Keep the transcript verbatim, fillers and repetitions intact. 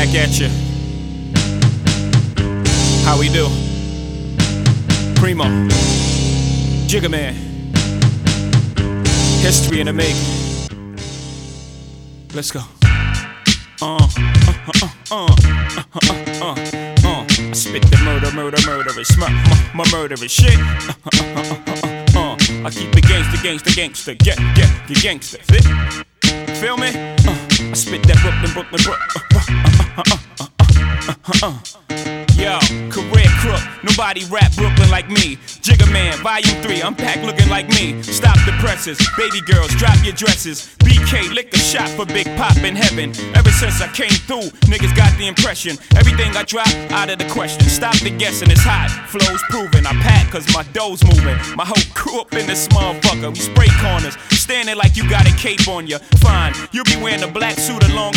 back at you. How we do? Primo, Jigga Man, history in the making. Let's go. Uh, uh, uh, uh, uh, uh, uh, uh. I spit the murder, murder, murderous, mur mur murderous shit. Uh, uh, uh, uh, uh, uh. I keep the gangster, gangster, gangster, get, get, get gangster. Fit? Feel me? Uh, I spit that Brooklyn, Brooklyn, Brooklyn. Uh, uh, uh, uh, uh, uh, uh. Yo, career crook, nobody rap Brooklyn like me. Jigga Man, volume three, I'm back looking like me. Stop the presses, baby girls, drop your dresses. B K, lick a shot for Big Pop in heaven. Ever since I came through, niggas got the impression everything I drop, out of the question. Stop the guessing, it's hot, flow's proven. I pack cause my dough's moving. My whole crew up in this motherfucker. We spray corners, standing like you got a cape on ya. Fine, you'll be wearing a black suit along